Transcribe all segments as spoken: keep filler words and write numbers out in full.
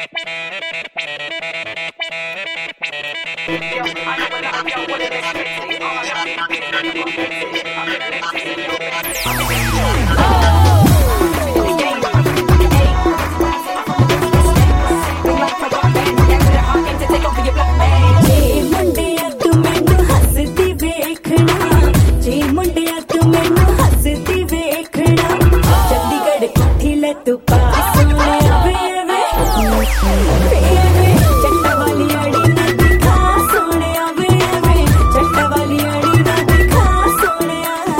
तू पास सोने वे वे चट्टा वाली अड़ी ना दिखा सोने वे वे चट्टा वाली अड़ी ना दिखा सोने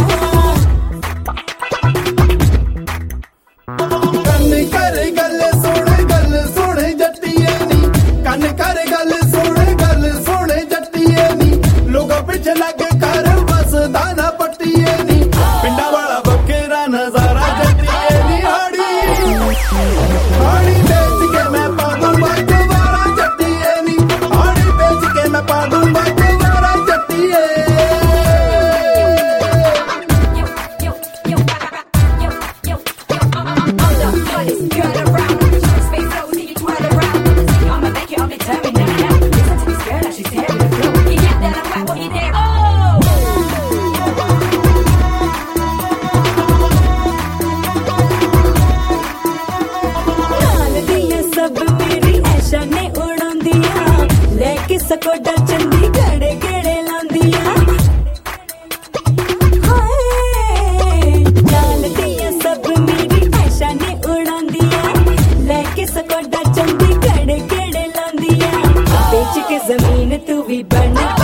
कन कर गल सोने गल सोने जट्टिए नी कन कर गल सोने गल सोने जट्टिए नी लोग पिछे लग कर बस दाना पट्टिए नी पिंडा वाला बकेरा नजारा जट्टिए नी हाड़ी बेच के मैं पा दूंगा दोबारा जट्टिए नी हाड़ी बेच के मैं पा दूंगा दोबारा जट्टिए सकोडा चंदी गड़े गड़े लांदिया नाल दिया सब मेरी ऐशा ने उड़ांदिया लेके सकोडा चंदी गड़े गड़े लांदिया बेच के जमीन तू भी बना